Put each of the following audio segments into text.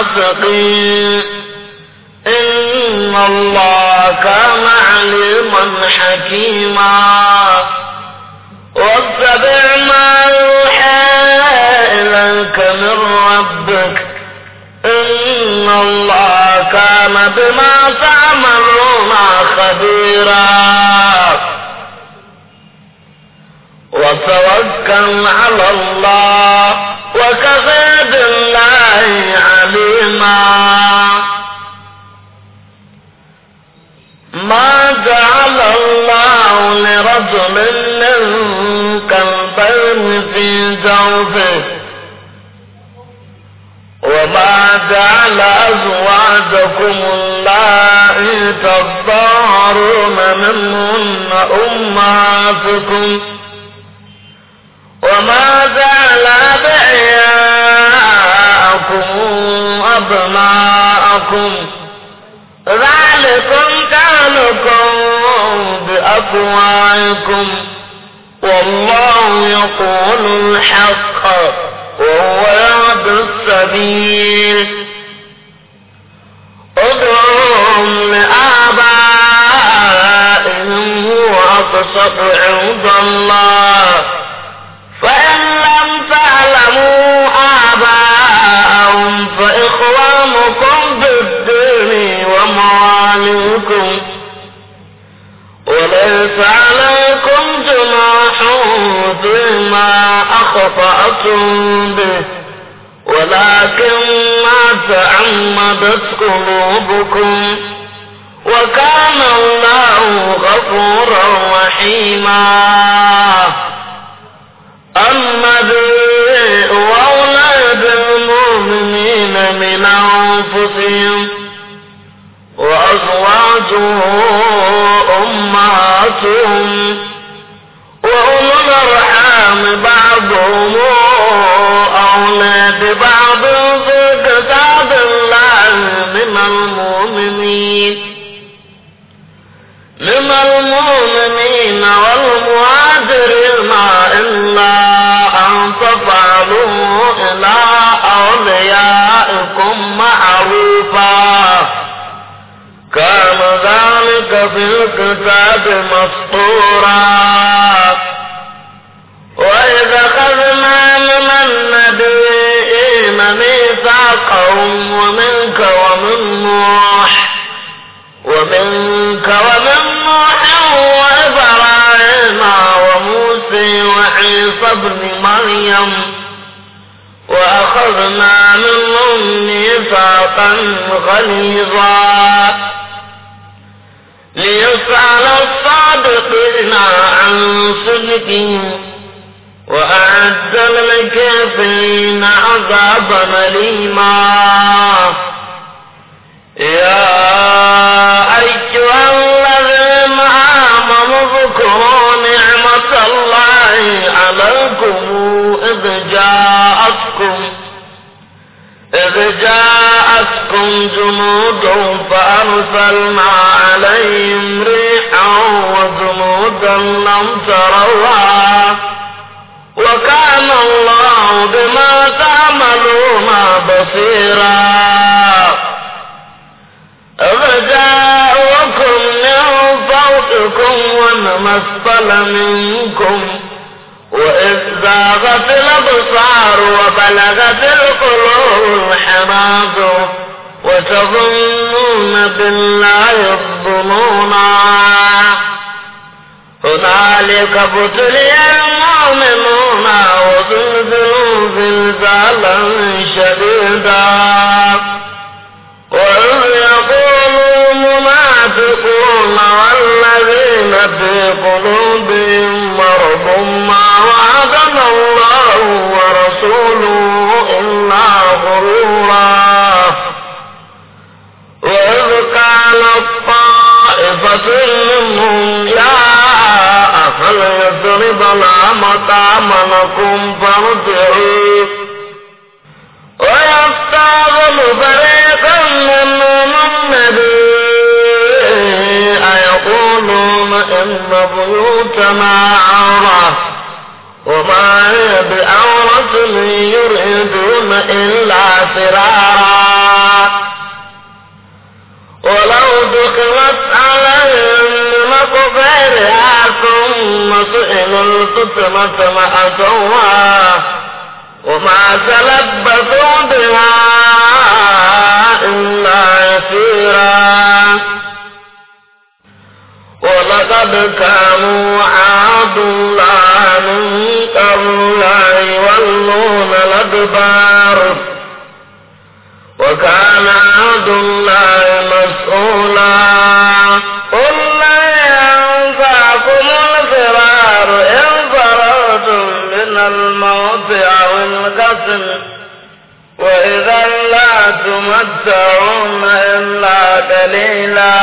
الفاسقين إن الله كان عليما حكيما واتبع ما يوحى إليك من ربك إن الله كان بما تعملون خبيرا وتوكل على الله وكفى بالله عليما ما جعل الله لرجل من قلبين في جوفه وما جعل أزواجكم اللائي تظاهرون منهن أمهاتكم وما جعل أدعياءكم أبناءكم ذلكم كانكم بأفواهكم والله يقول الحق وهو يهدي السبيل ادعوهم لآبائهم هو أقسط عند الله فإن لم تعلموا آباءهم فإخوانكم بالدين ومواليكم وليس عليكم جناح فيما أخطأتم به ولكن ما تعمدت قلوبكم وكان الله غفورا رحيما النبي وأولاد المؤمنين من أنفسهم وأزواجه أمهاتهم وأولو الأرحام بعضهم أولى ببعض في كتاب الله من المؤمنين والمهاجرين إلا أن تفعلوا إلى أوليائكم معروفا كان ذلك في الكتاب مسطورا وإذا أخذنا من النبيين ميثاقهم ومنك ومن نوح وإبراهيم وموسى وعيسى ابن مريم وأخذنا منهم ميثاقا غليظا ليسأل الصادقين عن صدقهم وأعد للكافرين عذابا أليما يا أيها الذين آمنوا اذكروا نعمة الله عليكم إذ جاءتكم جنود فأرسلنا عليهم ريحا وجنودا لم تروها وكان الله بما تعملون بصيرا إذ جاءوكم من فوقكم ومن أسفل منكم وإذ زاغت الأبصار وبلغت القلوب الحناجر وتظنون بالله الظنونا هنالك ابتلي المؤمنون وزلزلوا زلزالا شديدا وإذ يقول المنافقون والذين في قلوبهم مرض ما وعدنا الله ورسوله إلا غرورا وإذ قالت طائفة منهم يا أهل يثرب لا مطعمكم فارجعوا ويستأذن فريقا منهم النبي أيقولون إن بيوتنا عورة وما هي بعورة يريدون إلا فرارا الفتنة لأتوها وما تلبثوا بها إلا يسيرا ولقد كانوا عاهدوا الله من قبل يولون الأدبار وكان عهد الله مسؤولا قل لن ينفعكم الفرار إن فررتم من الموت أو القتل وإذا لا تمتعون إلا قليلا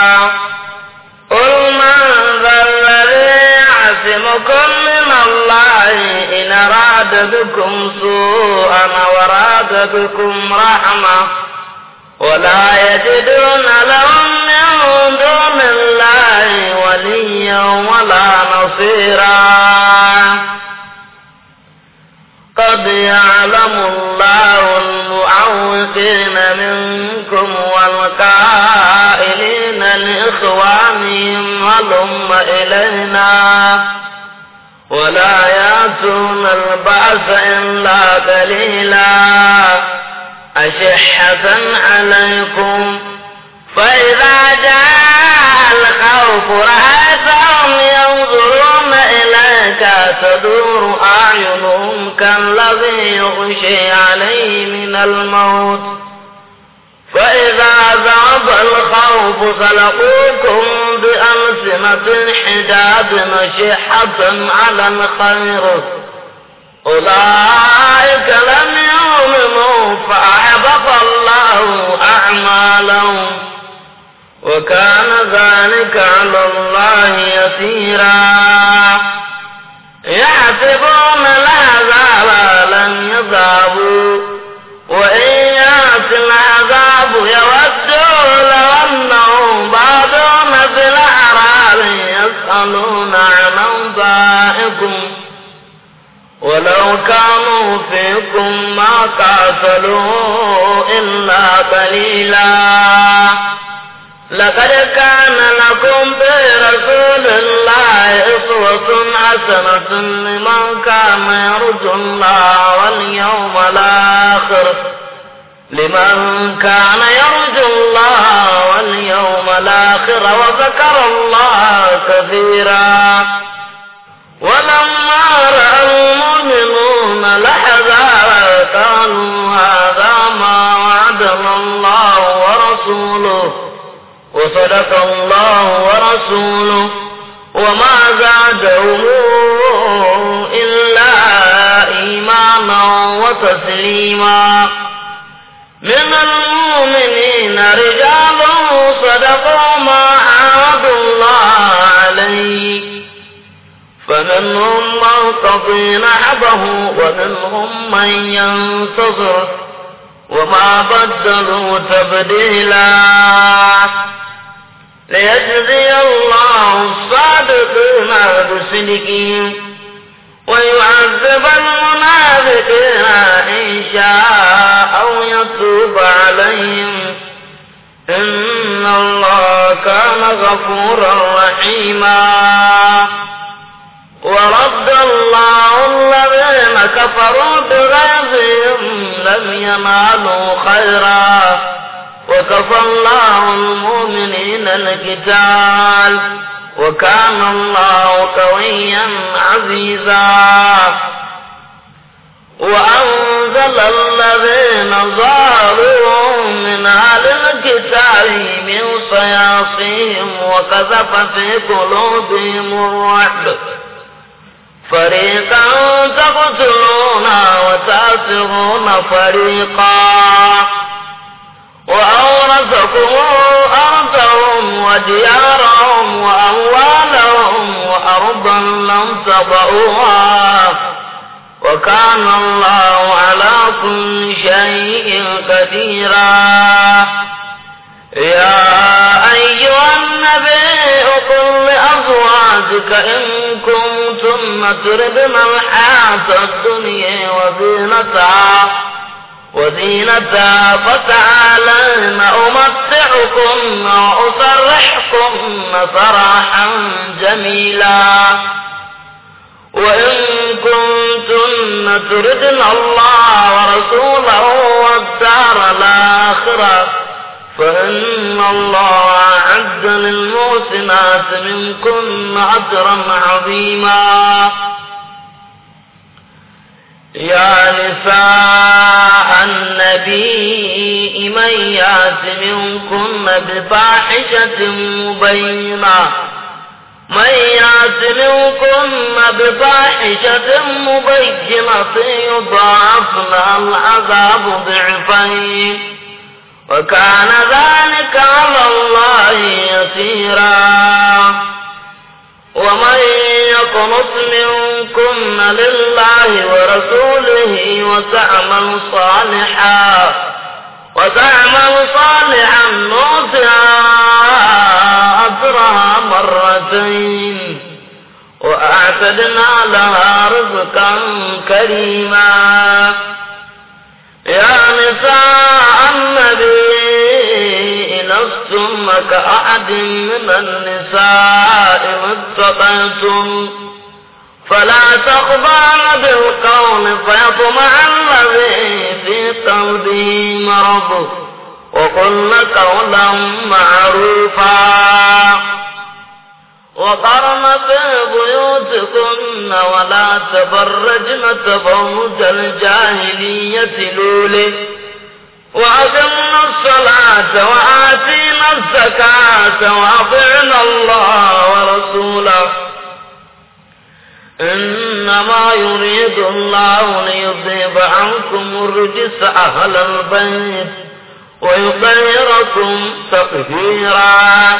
قل من ذا الذي يعصمكم من الله إن أراد بكم سوءا وراد بكم رحمة ولا يجدون لهم من دون الله وليا ولا نصيرا قد يعلم الله المعوقين منكم والقائلين لإخوانهم هلم إلينا ولا يأتون البأس إلا قليلا أشحة عليكم فإذا جاء الخوف رأيتهم ينظرون إليك تدور أعينهم كالذي يغشي عليه من الموت فإذا ذهب الخوف سلقوكم بألسنة حداد أشحة على الخير أولئك لم يؤمنوا فأحبط الله أعمالهم وكان ذلك على الله يسيرا يحسبون العذاب لن يذهبوا وإن يأتي العذاب يودوا لو أنهم بعضهم في الأعراب يسألون عن أنبائكم ولو كانوا فيكم ما قاتلوا إلا قليلا لقد كان لكم في رسول الله أسوة حسنة لمن كان يرجو الله واليوم الآخر وذكر الله كثيرا ولما رأى المؤمنون الأحزاب قالوا هذا ما وعدنا الله ورسوله وصدق الله ورسوله وما زادهم إلا إيمانا وتسليما من المؤمنين رجال صدقوا ما عاهدوا الله عليه فمنهم من قضي نحبه ومنهم من ينتظر وما بدلوا تبديلا ليجزي الله الصادقين بصدقهم ويعذب المنافقين إن شاء أو يتوب عليهم إن الله كان غفورا رحيما ورد الله الذين كفروا بغيظهم لم ينالوا خيرا وكفى الله المؤمنين القتال وكان الله قويا عزيزا وأنزل الذين ظاهروهم من أهل الكتاب من صياصيهم وقذف في قلوبهم الرعب فريقا تقتلون وتأسرون فريقا وأورثكم أرضهم وديارهم وأموالهم وأرضا لم تطئوها وكان الله على كل شيء قديرا يا أيها النبي قل لأزواجك إن كنتن تردن الحياة الدنيا وزينتها فتعالين أمتعكن وأسرحكن سراحا جميلا وإن كنتن تردن الله ورسوله والدار الآخرة فإن الله أعد للمحسنات منكن أجرا عظيما. يا نساء النبي من يأت منكن بفاحشة مبينة يضاعف لها العذاب ضعفين وكان ذلك على الله يسيرا. ومن يقنط منكن لله ورسوله وتعمل صالحا نؤتها أجرها مرتين وأعتدنا لها رزقا كريما. يا نساء النبي لستن كأحد من النساء واتقيتم فلا تخضعن بالقول فيطمع الذي في قلبه مرض وقلن قولا معروفا. وقرن في بيوتكن ولا تبرجن تبرج الجاهلية الأولى وأقمنا الصلاة وآتينا الزكاة وأطعنا الله ورسوله إنما يريد الله ليذهب عنكم الرجس أهل البيت ويطهركم تطهيرا.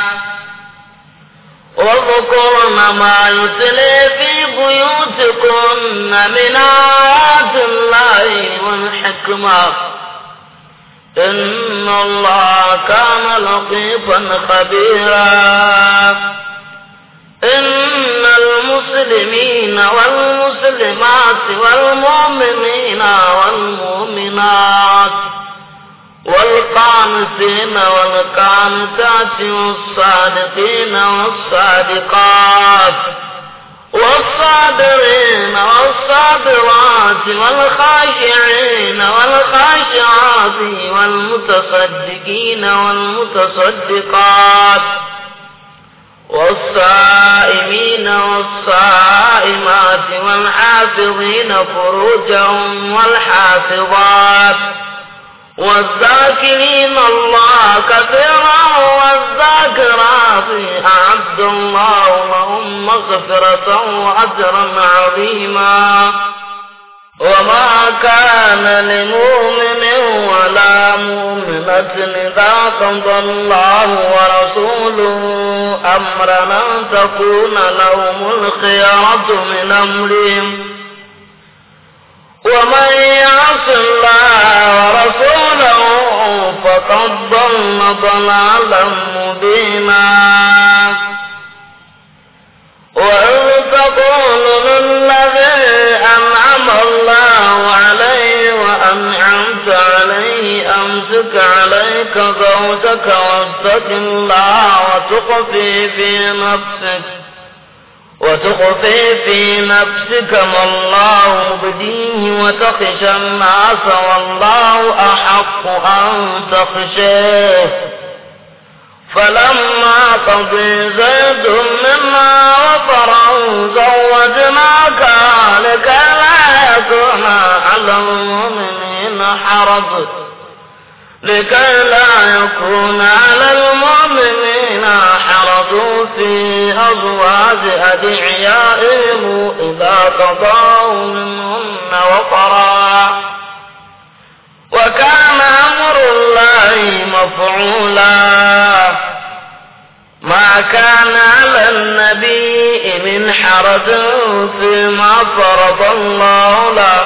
واذكرن ما يتلى في بيوتكن من آيات الله والحكمة إن الله كان لطيفا خبيرا. إن المسلمين والمسلمات والمؤمنين والمؤمنات والقانتين والقانتات والصادقين والصادقات والصابرين والصابرات والخاشعين والخاشعات والمتصدقين والمتصدقات والصائمين والصائمات والحافظين فروجهم والحافظات والذاكرين الله كثيرا والذاكرات أعد الله لهم مغفرة وأجرا عظيما. وما كان لمؤمن ولا مؤمنة إذا قضى الله ورسوله أمرا أن تكون لهم الخيرة من أمرهم ومن يعص الله ورسوله فقد ضل ضلالا مبينا. وإذ تقول للذي أنعم الله عليه وأنعمت عليه أمسك عليك زوجك واتق الله وتخفي في نفسك ما الله مبديه وتخشى الناس والله أحق أن تخشيه. فلما قضي زيد منا وطرا زوجناكها لكي لا يكون على المؤمنين حرج في أزواج أدعيائهم إذا قضوا منهن وطرا وكان أمر الله مفعولا. ما كان على النبي من حرج فيما فرض الله له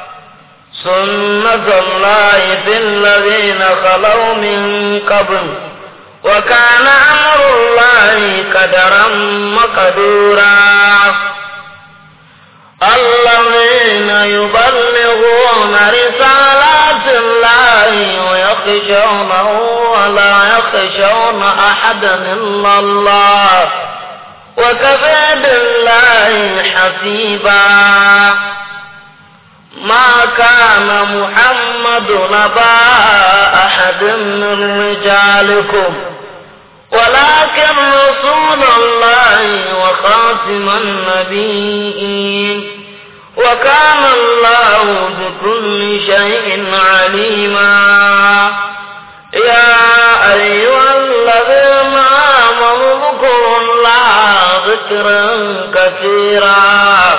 سنة الله في الذين خلوا من قبل وكان أمر الله قدرا مقدورا. الذين يبلغون رسالات الله ويخشونه ولا يخشون أحدا إلا الله وكفى بالله حسيبا. ما كان محمد نبا أحد من رجالكم ولكن رسول الله وخاتم النبيين وكان الله بكل شيء عليما. يا أيها الذين آمنوا اذكروا الله ذكرا كثيرا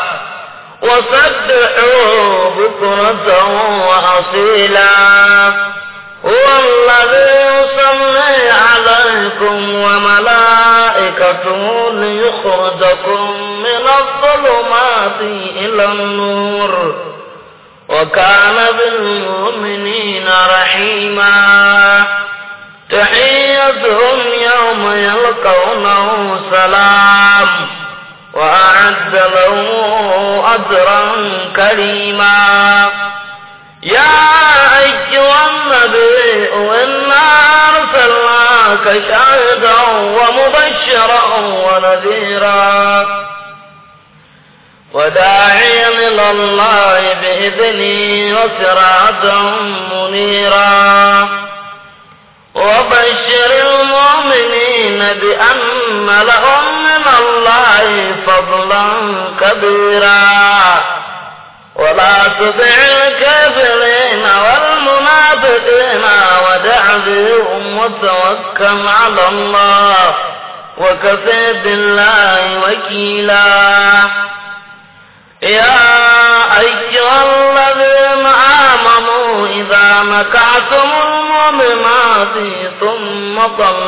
وسبحوا بكرة وأصيلا. هو الذي يصلي عليكم وملائكته ليخرجكم من الظلمات إلى النور وكان بالمؤمنين رحيما. تحيتهم يوم يلقونه سلام وأعد لهم أجرا كريما. يا أيها النبي إنا أرسلناك شاهدا ومبشرا ونذيرا وداعيا إلى الله بإذنه وسراجا منيرا. وبشر المؤمنين بأن لهم من الله فضلا كبيرا. ولا تطع الكافرين والمنافقين ودع بهم وتوكل على الله وكفى بالله وكيلا. يا أيها الذين آمنوا إذا نكحتم المؤمنات ثم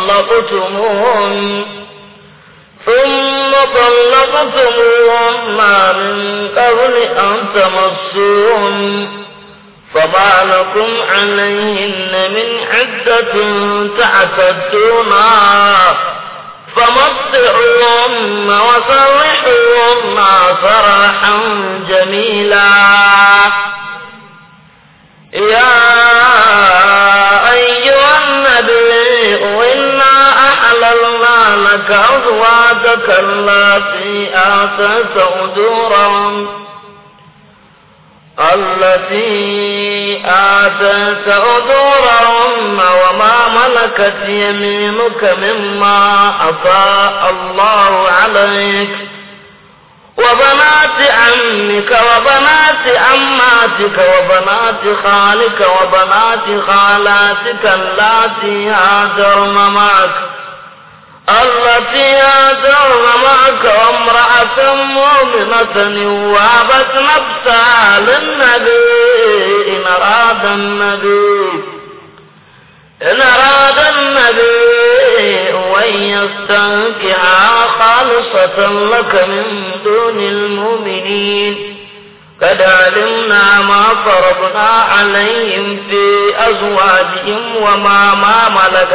طلقتموهن من قبل أن تمسوهن فما لكم عليهن من عدة تعتدونها فمتعوهن وسرحوهن سراحا جميلا. يا أيها النبي إنا أحللنا لك أزواجك التي آتيت أجورهن وما ملكت يمينك مما أفاء الله عليك وبنات عمك وبنات عماتك وبنات خالك وبنات خالاتك التي هاجرن معك وامرأة مؤمنة وهبت نفسها للنبي إن أراد النبي أن يستنكحها خالصة لك من دون المؤمنين قد علمنا ما فرضنا عليهم في أزواجهم وما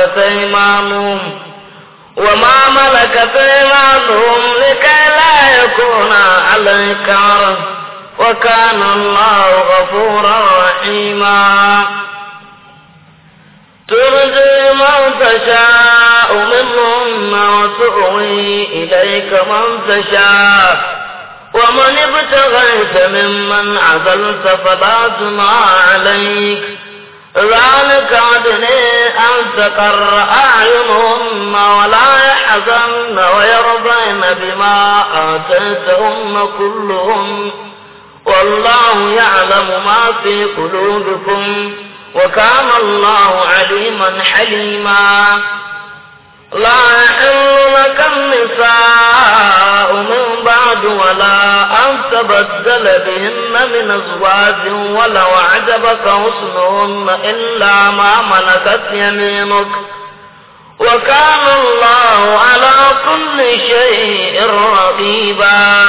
ملكت أيمانهم لكي لا يكون عليك عرض وكان الله غفورا رحيما. ترجي من تشاء منهن وتؤوي إليك من تشاء ومن ابتغيت ممن عزلت فلا جناح عليك ذلك أدنى أن تقر أعينهن ولا يحزن ويرضين بما آتيتهن كلهم والله يعلم ما في قلوبكم وكان الله عليما حليما. لا يحل لك النساء من بعد ولا أن تبدل بهن من أزواج ولو أعجبك حسنهن إلا ما ملكت يمينك وكان الله على كل شيء رقيبا.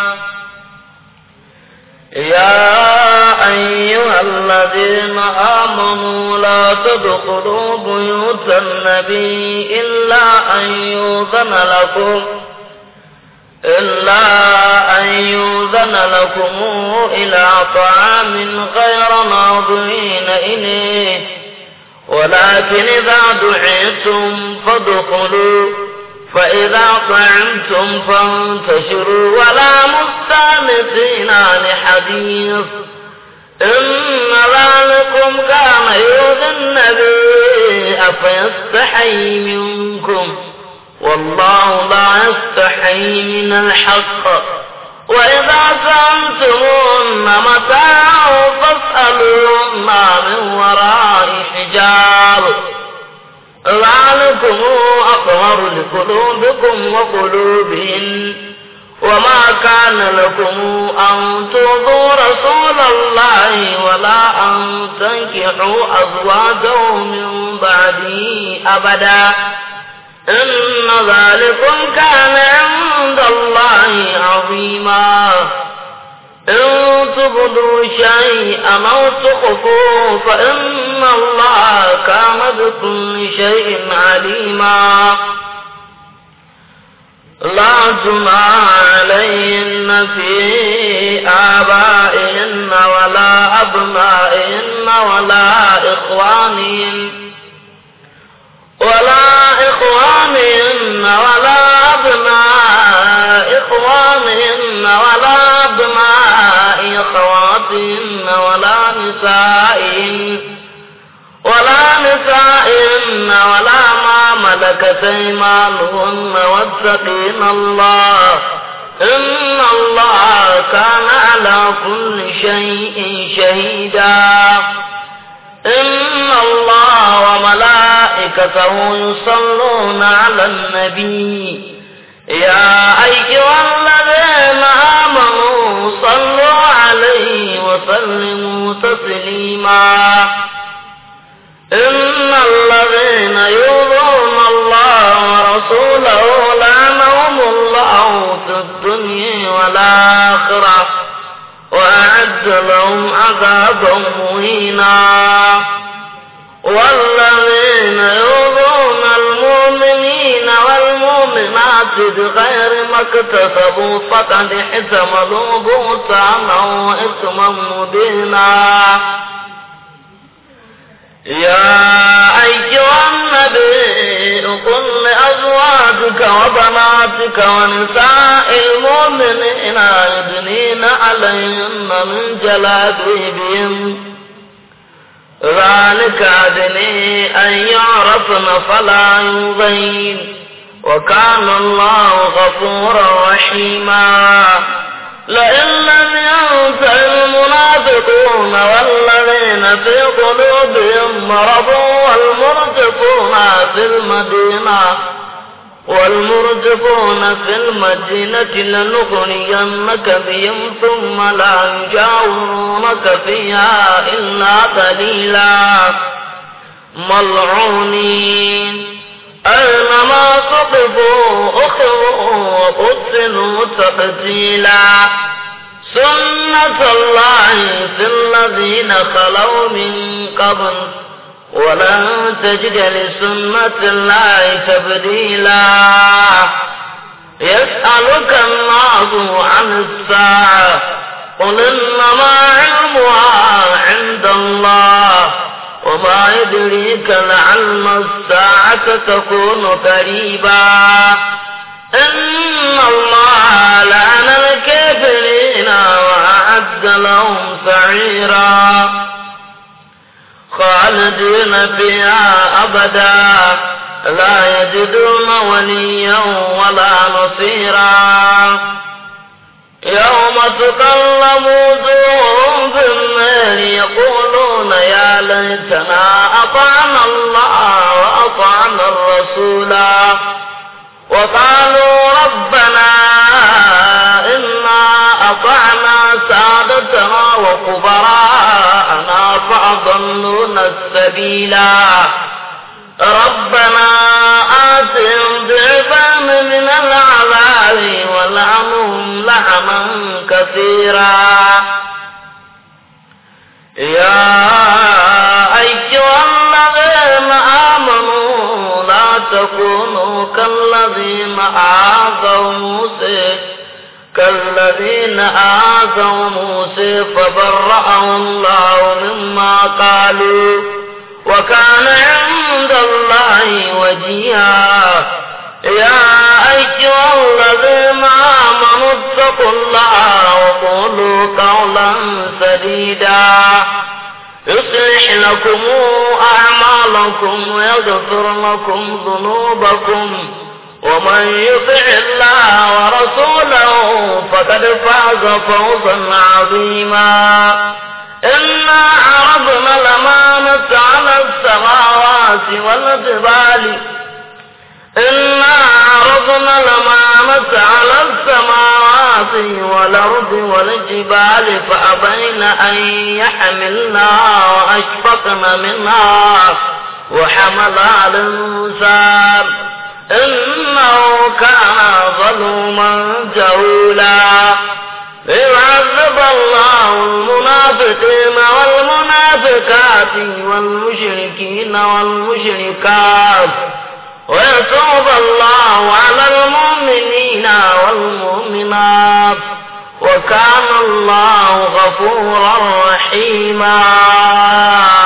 يا أيها الذين آمنوا لا تدخلوا بيوت النبي إلا أن يؤذن لكم إلى طعام غير ناظرين إليه ولكن إذا دعيتم فإذا طعمتم فانتشروا ولا مستأنسين لحديث إن ذلكم كان يؤذي النبي فيستحي منكم والله لا يستحي من الحق وإذا سألتموهن متاعا فاسألوهن من وراء حجاب ذلكم أطهر لقلوبكم وقلوبهن وما كان لكم أن تؤذوا رسول الله ولا أن تنكحوا أزواجه من بعده أبدا إن ذلكم كان عند الله عظيما إن تبدوا شيئا أو تخفوه فإن الله كان بكل شيء عليما لا جناح عليهن في آبائهن ولا أبنائهن ولا إخوانهن ولا أبناء إخوانهن ولا أبناء أخواتهن ولا نسائهن ولا ما ملكت أيمانهن واتقين الله إن الله كان على كل شيء شهيدا إن الله وملائكته يصلون على النبي يا أيها الذين آمنوا صلوا عليه وسلموا تسليما إن الذين يؤذون الله ورسوله لعنهم الله في الدنيا والآخرة وأعد لهم عذابا مهينا والذين يؤذون المؤمنين والمؤمنات بغير ما اكتسبوا فقد احتملوا بهتانا وإثما مبينا يا أيها النبي قل لأزواجك وبناتك ونساء المؤمنين يدنين عليهن من جلابيبهم ذلك أدني أن يعرفن فلا يؤذين وكان الله غفورا رحيما لئن لم ينته المنافقون والذين في قلوبهم مرض والمرجفون في المدينة لنغرينك بهم ثم لا يجاورونك فيها إلا قليلا ملعونين أينما ثقفوا أخذوا وقتلوا تقتيلا سنة الله في الذين خلوا من قبل ولن تجد لسنة الله تبديلا يسألك الناس عن الساعة قل إنما علمها عند الله وما يدريك لعل الساعة تكون قريبا إن الله لعن الكافرين وأعد لهم سعيرا خالدين فيها أبدا لا يجدون وليا ولا نصيرا يوم تكلم وجوههم بالنار يقولون يا ليتنا أطعنا الله وأطعنا الرسولا وقالوا ربنا إنا أطعنا سادتنا وكبراءنا فأضلونا السبيلا ربنا آتهم ضعفين من العذاب والعنهم لعنا كثيرا يا أيها الذين آمنوا لا تكونوا كالذين آذوا موسى فبرأه الله مما قالوا وكان عند الله وجيها يا واتقوا الله وقولوا قولا سديدا يصلح لكم أعمالكم ويغفر لكم ذنوبكم ومن يطع الله ورسوله فقد فاز فوزا عظيما إنا عرضنا الأمانة على السماوات والجبال والأرض والجبال فأبين أن يحملنها وأشفقن منها وحملها الإنسان إنه كان ظلوما جهولا ليعذب الله المنافقين والمنافقات والمشركين والمشركات ويتوب الله على المؤمنين والمؤمنات وكان الله غفورا رحيما.